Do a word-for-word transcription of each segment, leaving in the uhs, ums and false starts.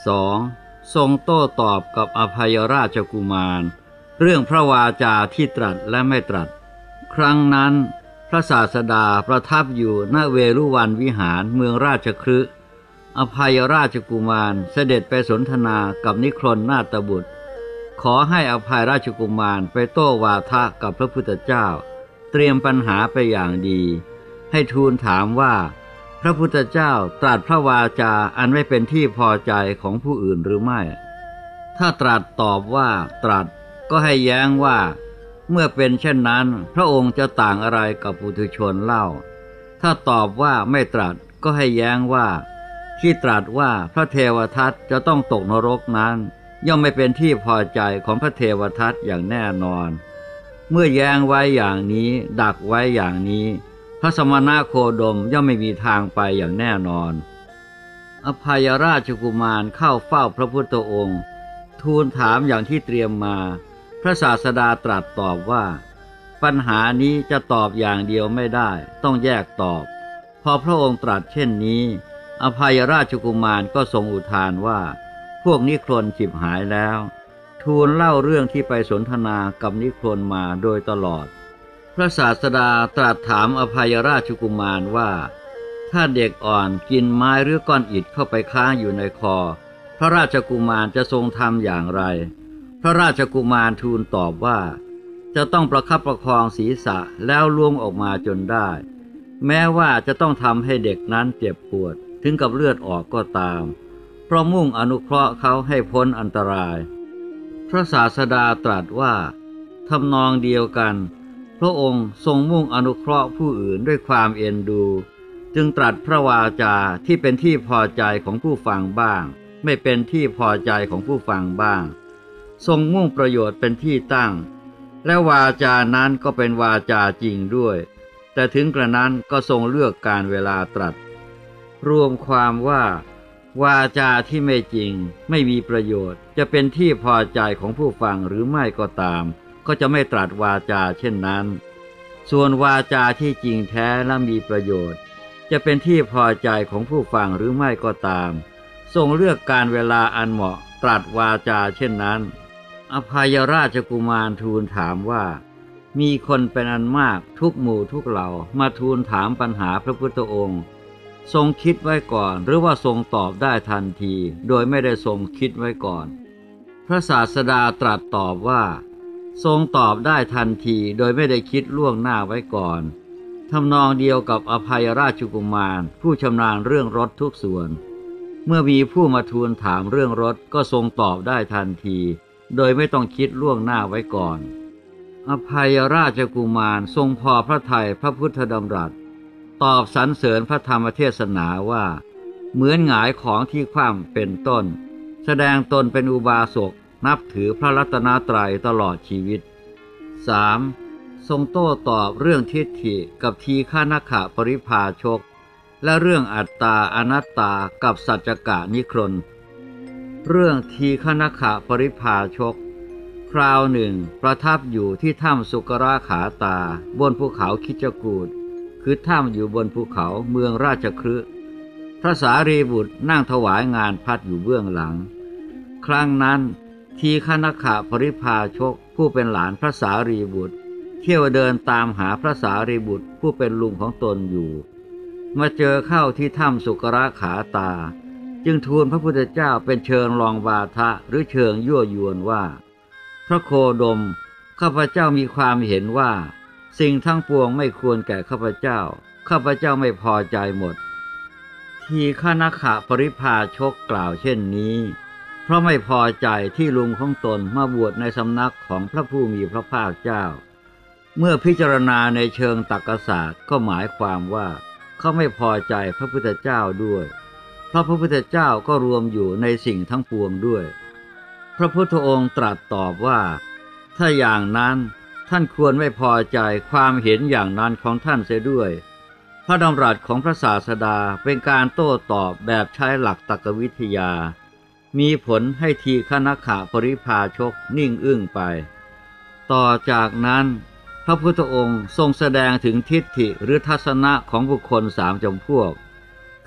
สองทรงโต้ตอบกับอภัยราชกุมารเรื่องพระวาจาที่ตรัสและไม่ตรัสครั้งนั้นพระศาสดาประทับอยู่ณเวรุวันวิหารเมืองราชคฤห์อภัยราชกุมารเสด็จไปสนทนากับนิครนนาถบุตรขอให้อภัยราชกุมารไปโต้วาทะกับพระพุทธเจ้าเตรียมปัญหาไปอย่างดีให้ทูลถามว่าพระพุทธเจ้าตรัสพระวาจาอันไม่เป็นที่พอใจของผู้อื่นหรือไม่ถ้าตรัสตอบว่าตรัสก็ให้แย้งว่าเมื่อเป็นเช่นนั้นพระองค์จะต่างอะไรกับปุถุชนเล่าถ้าตอบว่าไม่ตรัสก็ให้แย้งว่าที่ตรัสว่าพระเทวทัตจะต้องตกนรกนั้นย่อมไม่เป็นที่พอใจของพระเทวทัตอย่างแน่นอนเมื่อแย้งไว้อย่างนี้ดักไว้อย่างนี้พระสมณะโคดมย่อมไม่มีทางไปอย่างแน่นอนอภัยราชกุมารเข้าเฝ้าพระพุทธองค์ทูลถามอย่างที่เตรียมมาพระศาสดาตรัสตอบว่าปัญหานี้จะตอบอย่างเดียวไม่ได้ต้องแยกตอบพอพระองค์ตรัสเช่นนี้อภัยราชกุมารก็ทรงอุทานว่าพวกนิครนฉิบหายแล้วทูลเล่าเรื่องที่ไปสนทนากับนิครนมาโดยตลอดพระศาสดาตรัสถามอภัยราชกุมารว่าถ้าเด็กอ่อนกินไม้หรือก้อนอิฐเข้าไปค้างอยู่ในคอพระราชกุมารจะทรงทำอย่างไรพระราชกุมารทูลตอบว่าจะต้องประคับประคองศีรษะแล้วล้วงออกมาจนได้แม้ว่าจะต้องทำให้เด็กนั้นเจ็บปวดถึงกับเลือดออกก็ตามเพราะมุ่งอนุเคราะห์เขาให้พ้นอันตรายพระศาสดาตรัสว่าทำนองเดียวกันพระองค์ทรงมุ่งอนุเคราะห์ผู้อื่นด้วยความเอ็นดูจึงตรัสพระวาจาที่เป็นที่พอใจของผู้ฟังบ้างไม่เป็นที่พอใจของผู้ฟังบ้างทรงมุ่งประโยชน์เป็นที่ตั้งและวาจานั้นก็เป็นวาจาจริงด้วยแต่ถึงกระนั้นก็ทรงเลือกการเวลาตรัสรวมความว่าวาจาที่ไม่จริงไม่มีประโยชน์จะเป็นที่พอใจของผู้ฟังหรือไม่ก็ตามก็จะไม่ตรัสวาจาเช่นนั้นส่วนวาจาที่จริงแท้และมีประโยชน์จะเป็นที่พอใจของผู้ฟังหรือไม่ก็ตามทรงเลือกการเวลาอันเหมาะตรัสวาจาเช่นนั้นอภัยราชกุมารทูลถามว่ามีคนเป็นอันมากทุกหมู่ทุกเหล่ามาทูลถามปัญหาพระพุทธองค์ทรงคิดไว้ก่อนหรือว่าทรงตอบได้ทันทีโดยไม่ได้ทรงคิดไว้ก่อนพระศาสดาตรัสตอบว่าทรงตอบได้ทันทีโดยไม่ได้คิดล่วงหน้าไว้ก่อนทำนองเดียวกับอภัยราชกุมารผู้ชำนาญเรื่องรถทุกส่วนเมื่อมีผู้มาทูลถามเรื่องรถก็ทรงตอบได้ทันทีโดยไม่ต้องคิดล่วงหน้าไว้ก่อนอภัยราชกุมารทรงพอพระทัยพระพุทธดำรัสตอบสรรเสริญพระธรรมเทศนาว่าเหมือนหงายของที่คว่ำเป็นต้นแสดงตนเป็นอุบาสกนับถือพระรัตนตรัยตลอดชีวิต สาม ทรงโต้ตอบเรื่องทิฏฐิกับทีฆนขปริภาชกและเรื่องอัตตาอนัตตากับสัจจกะนิครนเรื่องทีฆนขปริภาชกคราวหนึ่งประทับอยู่ที่ถ้ำสุกราขาตาบนภูเขาคิจกูฏคือถ้ำอยู่บนภูเขาเมืองราชคฤห์พระสารีบุตรนั่งถวายงานพัดอยู่เบื้องหลังครั้งนั้นทีฆนขปริภาชกผู้เป็นหลานพระสารีบุตรเที่ยวเดินตามหาพระสารีบุตรผู้เป็นลุงของตนอยู่มาเจอเข้าที่ถ้ำสุกราขาตาจึงทูลพระพุทธเจ้าเป็นเชิงลองวาทะหรือเชิงยั่วยวนว่าพระโคดมข้าพเจ้ามีความเห็นว่าสิ่งทั้งปวงไม่ควรแก่ข้าพเจ้าข้าพเจ้าไม่พอใจหมดทีฆนขปริภาชกกล่าวเช่นนี้เพราะไม่พอใจที่ลุงของตนมาบวชในสำนักของพระผู้มีพระภาคเจ้าเมื่อพิจารณาในเชิงตรรกศาสตร์ก็หมายความว่าเขาไม่พอใจพระพุทธเจ้าด้วยเพราะพระพุทธเจ้าก็รวมอยู่ในสิ่งทั้งปวงด้วยพระพุทธองค์ตรัสตอบว่าถ้าอย่างนั้นท่านควรไม่พอใจความเห็นอย่างนั้นของท่านเสียด้วยพระดำรัสของพระศาสดาเป็นการโต้ตอบแบบใช้หลักตรรกวิทยามีผลให้ทีฆนขปริภาชกนิ่งอึ้งไปต่อจากนั้นพระพุทธองค์ทรงแสดงถึงทิฏฐิหรือทัศนะของบุคคลสามจำพวกค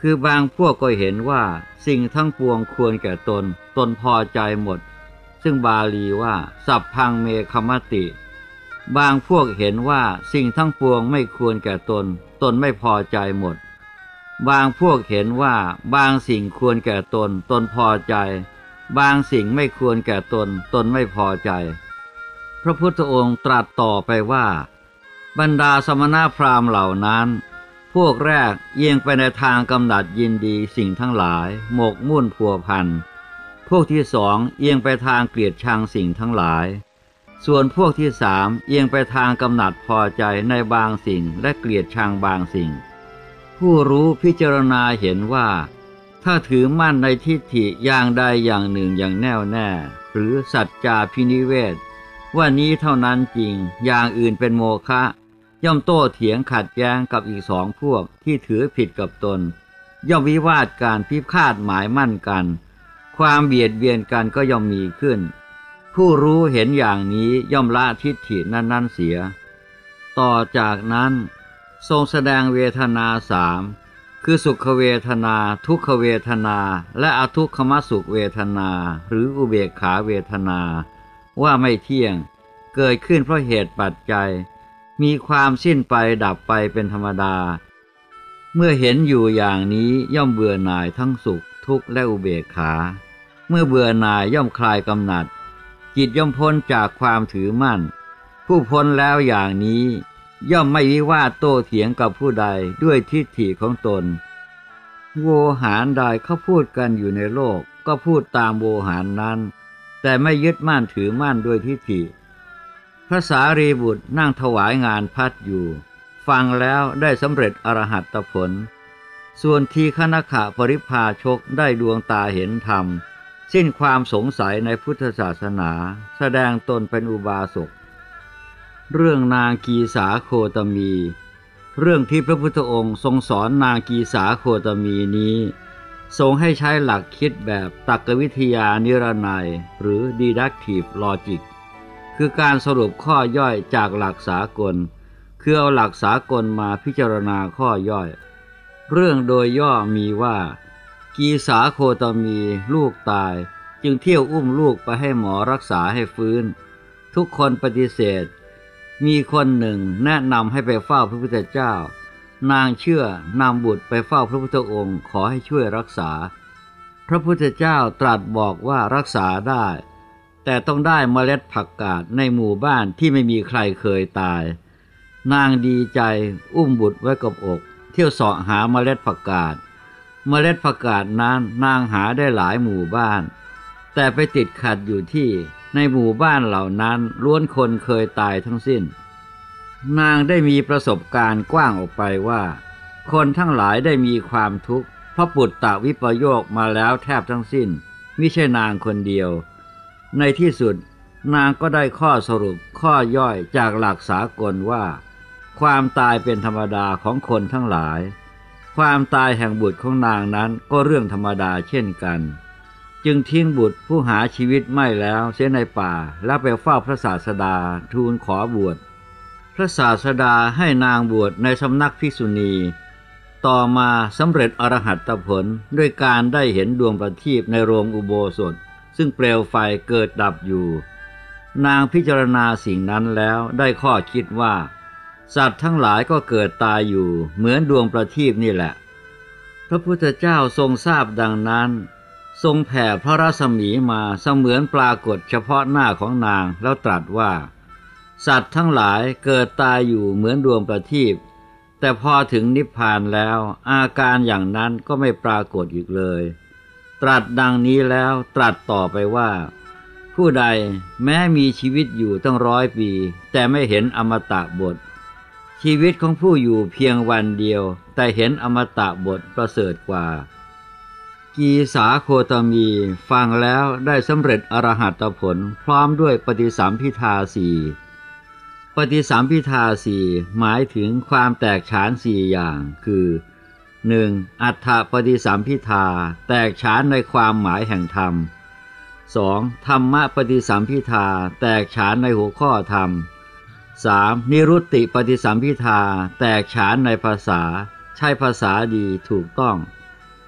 คือบางพวกก็เห็นว่าสิ่งทั้งปวงควรแก่ตนตนพอใจหมดซึ่งบาลีว่าสัพพังเมคัมมติ บางพวกเห็นว่าสิ่งทั้งปวงไม่ควรแก่ตนตนไม่พอใจหมดบางพวกเห็นว่าบางสิ่งควรแก่ตนตนพอใจบางสิ่งไม่ควรแก่ตนตนไม่พอใจพระพุทธองค์ตรัสต่อไปว่าบรรดาสมณพราหมณ์เหล่านั้นพวกแรกเอียงไปในทางกำหนัดยินดีสิ่งทั้งหลายหมกมุ่นพัวพันพวกที่สองเอียงไปทางเกลียดชังสิ่งทั้งหลายส่วนพวกที่สามเอียงไปทางกำหนัดพอใจในบางสิ่งและเกลียดชังบางสิ่งผู้รู้พิจารณาเห็นว่าถ้าถือมั่นในทิฏฐิอย่างใดอย่างหนึ่งอย่างแน่วแน่หรือสัจจาภินิเวศว่านี้เท่านั้นจริงอย่างอื่นเป็นโมฆะย่อมโต้เถียงขัดแย้งกับอีกสองพวกที่ถือผิดกับตนย่อมวิวาทการพิพาทหมายมั่นกันความเบียดเบียนกันก็ย่อมมีขึ้นผู้รู้เห็นอย่างนี้ย่อมละทิฏฐินั้นๆเสียต่อจากนั้นทรงแสดงเวทนาสามคือสุขเวทนาทุกขเวทนาและอทุกขมสุขเวทนาหรืออุเบกขาเวทนาว่าไม่เที่ยงเกิดขึ้นเพราะเหตุปัจจัยมีความสิ้นไปดับไปเป็นธรรมดาเมื่อเห็นอยู่อย่างนี้ย่อมเบื่อหน่ายทั้งสุขทุกข์และอุเบกขาเมื่อเบื่อหน่ายย่อมคลายกำหนัดจิตย่อมพ้นจากความถือมั่นผู้พ้นแล้วอย่างนี้ย่อมไม่วิวาทโต้เถียงกับผู้ใดด้วยทิฏฐิของตนโวหารใดเขาพูดกันอยู่ในโลกก็พูดตามโวหารนั้นแต่ไม่ยึดมั่นถือมั่นด้วยทิฏฐิพระสารีบุตรนั่งถวายงานพัดอยู่ฟังแล้วได้สำเร็จอรหัตผลส่วนทีฆนขะปริพาชกได้ดวงตาเห็นธรรมสิ้นความสงสัยในพุทธศาสนาแสดงตนเป็นอุบาสกเรื่องนางกีสาโคตมีเรื่องที่พระพุทธองค์ทรงสอนนางกีสาโคตมีนี้ทรงให้ใช้หลักคิดแบบตรรกวิทยานิรนัยหรือ deductive logic คือการสรุปข้อย่อยจากหลักสากลคือเอาหลักสากลมาพิจารณาข้อย่อยเรื่องโดยย่อมีว่ากีสาโคตมีลูกตายจึงเที่ยวอุ้มลูกไปให้หมอรักษาให้ฟื้นทุกคนปฏิเสธมีคนหนึ่งแนะนำให้ไปเฝ้าพระพุทธเจ้านางเชื่อนำบุตรไปเฝ้าพระพุทธองค์ขอให้ช่วยรักษาพระพุทธเจ้าตรัสบอกว่ารักษาได้แต่ต้องได้เมล็ดผักกาดในหมู่บ้านที่ไม่มีใครเคยตายนางดีใจอุ้มบุตรไว้กับอกเที่ยวเสาะหาเมล็ดผักกาดเมล็ดผักกาดนั้นนางหาได้หลายหมู่บ้านแต่ไปติดขัดอยู่ที่ในหมู่บ้านเหล่านั้นล้วนคนเคยตายทั้งสิ้นนางได้มีประสบการณ์กว้างออกไปว่าคนทั้งหลายได้มีความทุกข์เพราะปุตตวิปโยคมาแล้วแทบทั้งสิ้นมิใช่นางคนเดียวในที่สุดนางก็ได้ข้อสรุปข้อย่อยจากหลักสากลว่าความตายเป็นธรรมดาของคนทั้งหลายความตายแห่งบุตรของนางนั้นก็เรื่องธรรมดาเช่นกันจึงทิ้งบุตรผู้หาชีวิตไม่แล้วเสียในป่าแล้วไปเฝ้าพระศาสดาทูลขอบวชพระศาสดาให้นางบวชในสำนักภิกษุณีต่อมาสำเร็จอรหัตผลด้วยการได้เห็นดวงประทีปในโรงอุโบสถซึ่งเปลวไฟเกิดดับอยู่นางพิจารณาสิ่งนั้นแล้วได้ข้อคิดว่าสัตว์ทั้งหลายก็เกิดตายอยู่เหมือนดวงประทีปนี่แหละพระพุทธเจ้าทรงทราบดังนั้นทรงแผ่พระรัศมีมาเสมือนปรากฏเฉพาะหน้าของนางแล้วตรัสว่าสัตว์ทั้งหลายเกิดตายอยู่เหมือนดวงประทีปแต่พอถึงนิพพานแล้วอาการอย่างนั้นก็ไม่ปรากฏอีกเลยตรัสดังนี้แล้วตรัสต่อไปว่าผู้ใดแม้มีชีวิตอยู่ตั้งร้อยปีแต่ไม่เห็นอมตะบทชีวิตของผู้อยู่เพียงวันเดียวแต่เห็นอมตะบทประเสริฐกว่ากีสาโคตมีฟังแล้วได้สำเร็จอรหัตผลพร้อมด้วยปฏิสัมภิทาสี่ปฏิสัมภิทาสี่หมายถึงความแตกฉานสี่อย่างคือ หนึ่ง. อัฏฐปฏิสัมภิทาแตกฉานในความหมายแห่งธรรม สอง. ธรรมปฏิสัมภิทาแตกฉานในหัวข้อธรรม สาม. นิรุตติปฏิสัมภิทาแตกฉานในภาษาใช้ภาษาดีถูกต้อง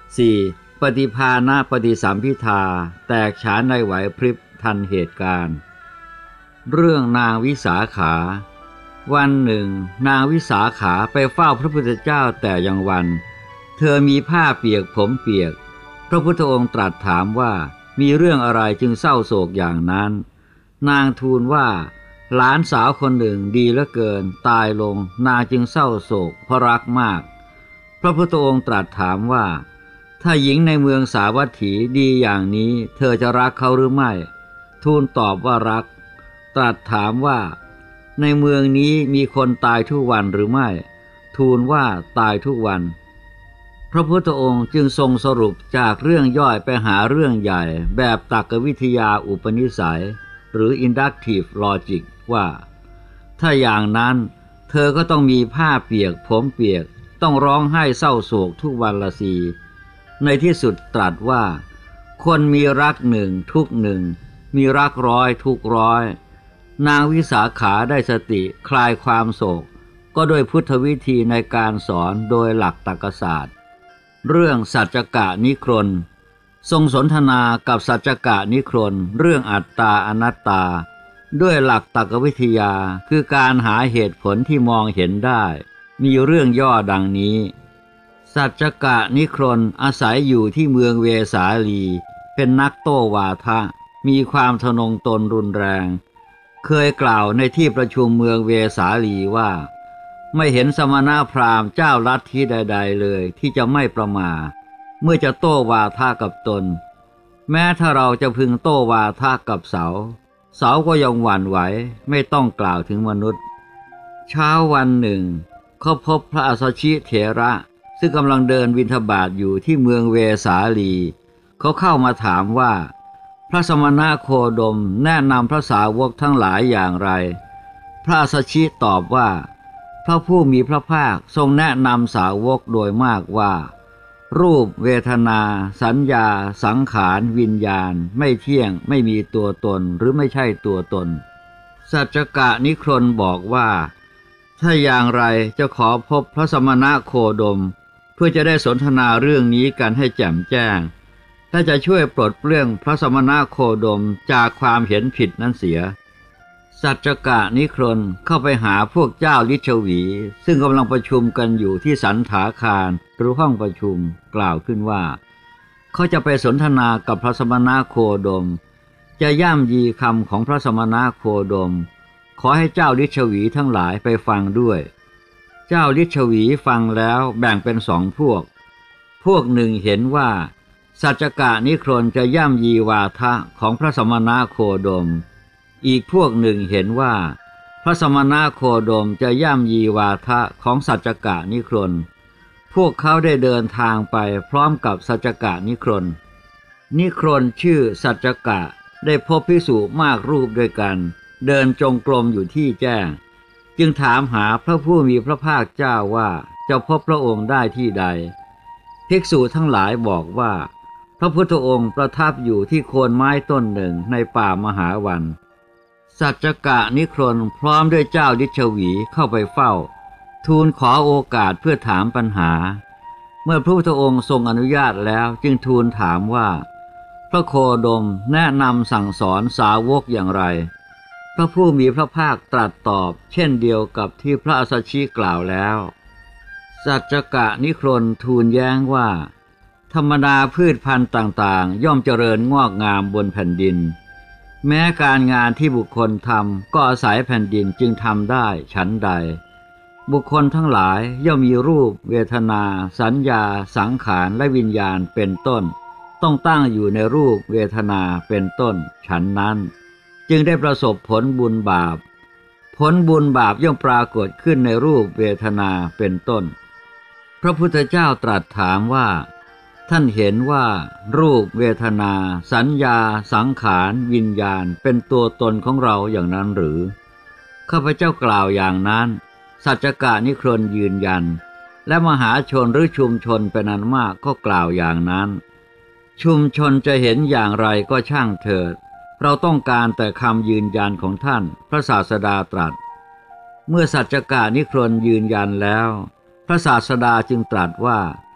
สี่. ปฏิภาณปฏิสัมพิทาแตกฉานในไหวพริบทันเหตุการณ์เรื่องนางวิสาขาวันหนึ่งนางวิสาขาไปเฝ้าพระพุทธเจ้าแต่ยังวันเธอมีผ้าเปียกผมเปียกพระพุทธองค์ตรัสถามว่ามีเรื่องอะไรจึงเศร้าโศกอย่างนั้นนางทูลว่าหลานสาวคนหนึ่งดีเหลือเกินตายลงนางจึงเศร้าโศกเพราะรักมากพระพุทธองค์ตรัสถามว่าถ้าหญิงในเมืองสาวัตถีดีอย่างนี้เธอจะรักเขาหรือไม่ทูลตอบว่ารักตรัสถามว่าในเมืองนี้มีคนตายทุกวันหรือไม่ทูลว่าตายทุกวันพระพุทธองค์จึงทรงสรุปจากเรื่องย่อยไปหาเรื่องใหญ่แบบตรรกวิทยาอุปนิสัยหรือ inductive logic ว่าถ้าอย่างนั้นเธอก็ต้องมีผ้าเปียกผมเปียกต้องร้องไห้เศร้าโศกทุกวันละสีในที่สุดตรัสว่าคนมีรักหนึ่งทุกหนึ่งมีรักร้อยทุกร้อยนางวิสาขาได้สติคลายความโศกก็โดยพุทธวิธีในการสอนโดยหลักตรรกศาสตร์เรื่องสัจจกะนิครนทรงสนทนากับสัจจกะนิครนเรื่องอัตตาอนัตตาด้วยหลักตรรกวิทยาคือการหาเหตุผลที่มองเห็นได้มีเรื่องย่อดังนี้สัจจกะนิครนอาศัยอยู่ที่เมืองเวสาลีเป็นนักโต้วาทะมีความทะนงตนรุนแรงเคยกล่าวในที่ประชุมเมืองเวสาลีว่าไม่เห็นสมณพราหมณ์เจ้าลัทธิใดๆเลยที่จะไม่ประมาทเมื่อจะโต้วาทะกับตนแม้ถ้าเราจะพึงโต้วาทะกับเสาเสาก็ยังหวั่นไหวไม่ต้องกล่าวถึงมนุษย์เช้าวันหนึ่งเขาพบพระอัสสชิเถระซึ่งกำลังเดินบิณฑบาตอยู่ที่เมืองเวสาลีเขาเข้ามาถามว่าพระสมณโคดมแนะนำพระสาวกทั้งหลายอย่างไรพระอัสสชิตอบว่าพระผู้มีพระภาคทรงแนะนำสาวกโดยมากว่ารูปเวทนาสัญญาสังขารวิญญาณไม่เที่ยงไม่มีตัวตนหรือไม่ใช่ตัวตนสัจจกะนิครนบอกว่าถ้าอย่างไรจะขอพบพระสมณโคดมเพื่อจะได้สนทนาเรื่องนี้กันให้แจ่มแจ้งถ้าจะช่วยปลดเปลื้องพระสมณโคดมจากความเห็นผิดนั้นเสียสัจจกะนิครนเข้าไปหาพวกเจ้าลิชวีซึ่งกำลังประชุมกันอยู่ที่สันถาคารหรือห้องประชุมกล่าวขึ้นว่าเขาจะไปสนทนากับพระสมณโคดมจะย่ำยีคำของพระสมณโคดมขอให้เจ้าลิชวีทั้งหลายไปฟังด้วยเจ้าลิชวีฟังแล้วแบ่งเป็นสองพวกพวกหนึ่งเห็นว่าสัจจกะนิครนจะย่ำยีวาทะของพระสมณโคดมอีกพวกหนึ่งเห็นว่าพระสมณโคดมจะย่ำยีวาทะของสัจจกะนิครนพวกเขาได้เดินทางไปพร้อมกับสัจจกะนิครนนิครนชื่อสัจจกะได้พบภิกษุมากรูปด้วยกันเดินจงกรมอยู่ที่แจ้งจึงถามหาพระผู้มีพระภาคเจ้าว่าจะพบพระองค์ได้ที่ใดภิกษุทั้งหลายบอกว่าพระพุทธองค์ประทับอยู่ที่โคนไม้ต้นหนึ่งในป่ามหาวันสัจจกะนิครนพร้อมด้วยเจ้าลิชวีเข้าไปเฝ้าทูลขอโอกาสเพื่อถามปัญหาเมื่อพระพุทธองค์ทรงอนุญาตแล้วจึงทูลถามว่าพระโคดมแนะนำสั่งสอนสาวกอย่างไรพระผู้มีพระภาคตรัสตอบเช่นเดียวกับที่พระอัสสชิกล่าวแล้วสัจจกะนิครนทูลแย้งว่าธรรมดาพืชพันธุ์ต่างๆย่อมเจริญงอกงามบนแผ่นดินแม้การงานที่บุคคลทำก็อาศัยแผ่นดินจึงทำได้ฉันใดบุคคลทั้งหลายย่อมมีรูปเวทนาสัญญาสังขารและวิญญาณเป็นต้นต้องตั้งอยู่ในรูปเวทนาเป็นต้นฉันนั้นจึงได้ประสบผลบุญบาปผลบุญบาปย่อมปรากฏขึ้นในรูปเวทนาเป็นต้นพระพุทธเจ้าตรัสถามว่าท่านเห็นว่ารูปเวทนาสัญญาสังขารวิญญาณเป็นตัวตนของเราอย่างนั้นหรือข้าพเจ้ากล่าวอย่างนั้นสัจจกะนิครนยืนยันและมหาชนหรือชุมชนเป็นอันมากก็กล่าวอย่างนั้นชุมชนจะเห็นอย่างไรก็ช่างเถิดเราต้องการแต่คำยืนยันของท่านพระศาสดาตรัสเมื่อสัจจกะนิครนยืนยันแล้วพระศาสดาจึงตรัสว่า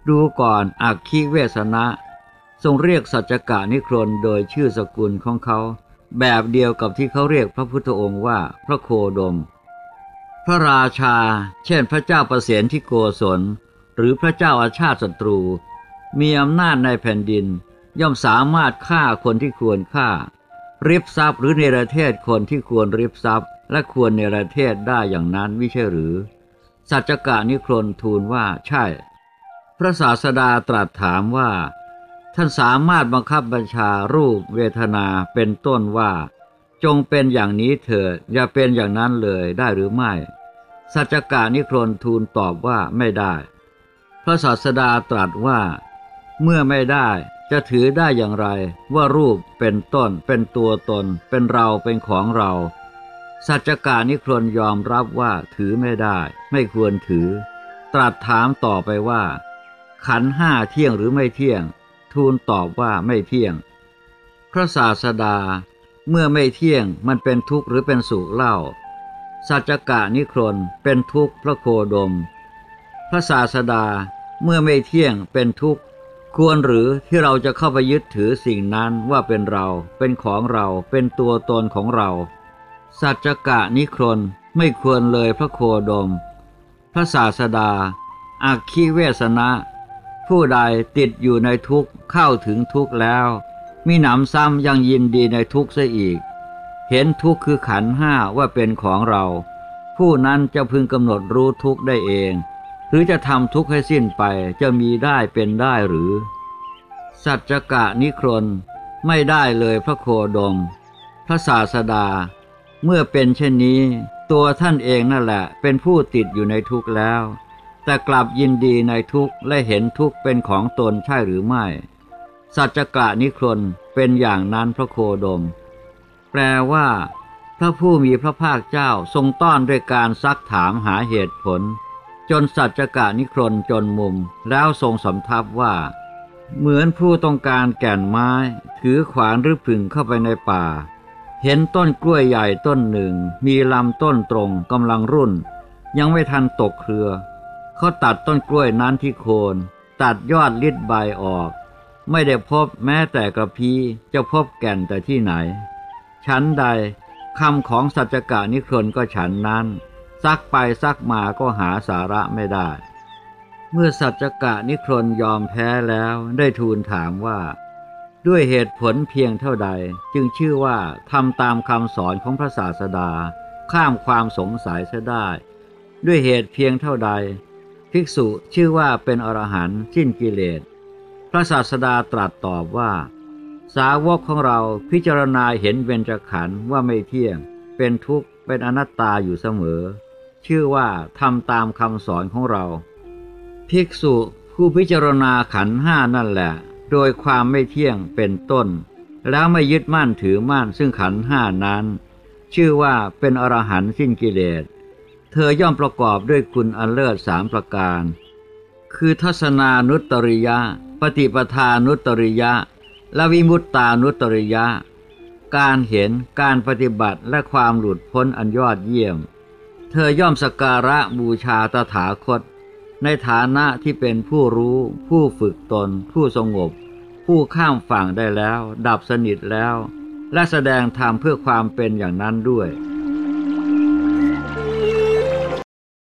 ดูก่อนอักขิเวสนะทรงเรียกสัจจกะนิครนโดยชื่อสกุลของเขาแบบเดียวกับที่เขาเรียกพระพุทธองค์ว่าพระโคดมพระราชาเช่นพระเจ้าประเสนที่โกศลหรือพระเจ้าอาชาติศัตรูมีอำนาจในแผ่นดินย่อมสามารถฆ่าคนที่ควรฆ่าริบทรัพย์หรือเนรเทศคนที่ควรริบทรัพย์และควรเนรเทศได้อย่างนั้นไม่ใช่หรือสัจจกะนิครนทูลว่าใช่พระศาสดาตรัสถามว่าท่านสามารถบังคับบัญชารูปเวทนาเป็นต้นว่าจงเป็นอย่างนี้เถิดอย่าเป็นอย่างนั้นเลยได้หรือไม่สัจจกะนิครนทูลตอบว่าไม่ได้พระศาสดาตรัสว่าเมื่อไม่ได้จะถือได้อย่างไรว่ารูปเป็นต้นเป็นตัวตนเป็นเราเป็นของเราสัจจกะนิครนยอมรับว่าถือไม่ได้ไม่ควรถือตรัสถามต่อไปว่าขันธ์ห้าเที่ยงหรือไม่เที่ยงทูลตอบว่าไม่เที่ยงพระศาสดาเมื่อไม่เที่ยงมันเป็นทุกข์หรือเป็นสุขเล่าสัจจกะนิครนเป็นทุกข์พระโคดมพระศาสดาเมื่อไม่เที่ยงเป็นทุกข์ควรหรือที่เราจะเข้าไปยึดถือสิ่งนั้นว่าเป็นเราเป็นของเราเป็นตัวตนของเราสัจจกะนิครนไม่ควรเลยพระโคดมพระศาสดาอักขิเวสนะผู้ใดติดอยู่ในทุกข์เข้าถึงทุกข์แล้วมิหนำซ้ำยังยินดีในทุกข์เสียอีกเห็นทุกข์คือขันธ์ห้าว่าเป็นของเราผู้นั้นจะพึงกำหนดรู้ทุกข์ได้เองหรือจะทำทุกข์ให้สิ้นไปจะมีได้เป็นได้หรือสัจจกะนิครนไม่ได้เลยพระโคดมพระศาสดาเมื่อเป็นเช่นนี้ตัวท่านเองนั่นแหละเป็นผู้ติดอยู่ในทุกข์แล้วแต่กลับยินดีในทุกข์และเห็นทุกข์เป็นของตนใช่หรือไม่สัจจกะนิครนเป็นอย่างนั้นพระโคดมแปลว่าพระผู้มีพระภาคเจ้าทรงต้อนด้วยการซักถามหาเหตุผลจนสัจจกะนิครนจนมุมแล้วทรงสำทับว่าเหมือนผู้ต้องการแก่นไม้ถือขวานหรือผึ่งเข้าไปในป่าเห็นต้นกล้วยใหญ่ต้นหนึ่งมีลำต้นตรงกำลังรุ่นยังไม่ทันตกเครือเขาตัดต้นกล้วยนั้นที่โคนตัดยอดลิดใบออกไม่ได้พบแม้แต่กระพี้จะพบแก่นแต่ที่ไหนฉันใดคำของสัจจกะนิครนก็ฉันนั้นซักไปซักมาก็หาสาระไม่ได้เมื่อสัจจกะนิครนยอมแพ้แล้วได้ทูลถามว่าด้วยเหตุผลเพียงเท่าใดจึงชื่อว่าทำตามคำสอนของพระศาสดาข้ามความสงสัยเสียได้ด้วยเหตุเพียงเท่าใดภิกษุชื่อว่าเป็นอรหันต์สิ้นกิเลสพระศาสดาตรัสตอบว่าสาวกของเราพิจารณาเห็นเบญจขันธ์ว่าไม่เที่ยงเป็นทุกข์เป็นอนัตตาอยู่เสมอชื่อว่าทำตามคำสอนของเราภิกษุผู้พิจารณาขันธ์ห้านั่นแหละโดยความไม่เที่ยงเป็นต้นแล้วไม่ยึดมั่นถือมั่นซึ่งขันธ์ห้านั้นชื่อว่าเป็นอรหันต์สิ้นกิเลสเธอย่อมประกอบด้วยคุณอันเลิศสามประการคือทัศนานุตตริยะปฏิปทานุตตริยะและวิมุตตานุตตริยะการเห็นการปฏิบัติและความหลุดพ้นอันยอดเยี่ยมเธอย่อมสักการะบูชาตถาคตในฐานะที่เป็นผู้รู้ผู้ฝึกตนผู้สงบผู้ข้ามฝั่งได้แล้วดับสนิทแล้วและแสดงธรรมเพื่อความเป็นอย่างนั้นด้วย